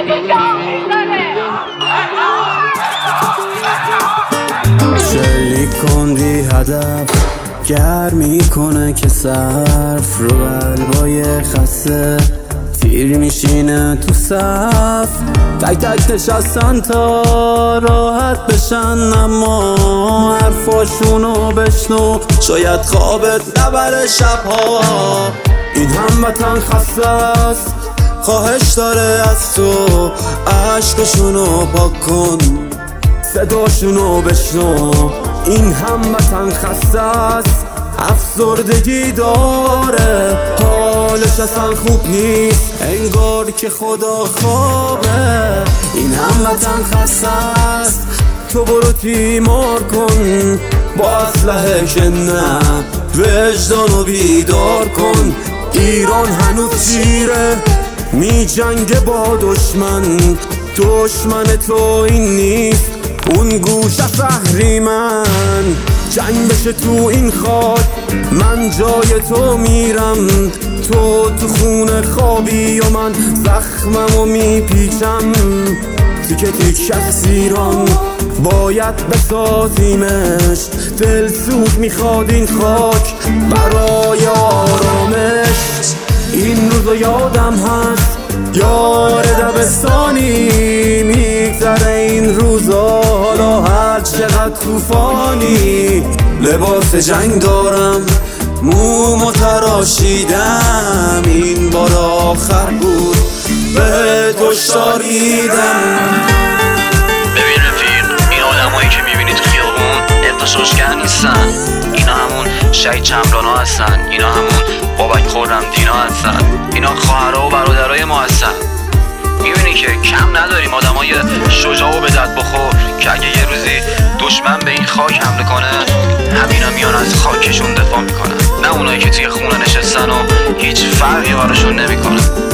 شلیک کن بی هدف گرم میکنه که صرف رو قلبای خسته تیر میشینه تو صف تک تک نشستن تا راحت بشن اما حرفاشونو بشنو شاید خوابت نبره شبها. این هموطن خسته است خواهش داره از تو عشقشونو پاک کن صداشونو بشنو. این هموطن خسته است افسردگی داره حالش اصلا خوب نیست انگار که خدا خوابه. این هموطن خسته است تو برو تیمار کن با اسلحه که نه وجدانو بیدار کن. ایران هنوز شیره می جنگه با دشمن تو این نیست اون گوشه فهریمن جنگ بشه تو این خاک من جای تو میرم تو خونه خوابی و من زخممو میپیچم تیکه تیک از ایران باید بسازیمش دل سوز میخواد این خاک برای آرامش. این روزو یادم هست یار دبستانی میگذره این روزا حالا هر چقدر طوفانی لباس جنگ دارم مومو تراشیدم این بار آخر بود به هشدار دیدم. ببین رفیق این آدمایی که میبینی تو خیابون اغتشاشگر نیستن اینا همون شهید چمران ها هستن اینا همون بابک خرمدین ها هستن اینا خواهرها و برادرای ما هستن. میبینی که کم نداریم آدمای شجاع و به دد بخور که اگه یه روزی دشمن به این خاک حمله کنه همینا میان از خاکشون دفاع میکنن نه اونایی که توی خونه نشستن و هیچ فرقی براشون نمیکنه.